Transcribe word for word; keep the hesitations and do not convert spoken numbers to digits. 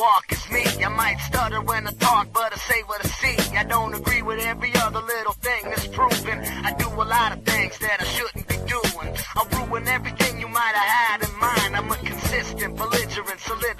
walk, it's me. I might stutter when I talk, but I say what I see. I don't agree with every other little thing that's proven. I do a lot of things that I shouldn't be doing. I'll ruin everything you might have had in mind. I'm a consistent, belligerent, solid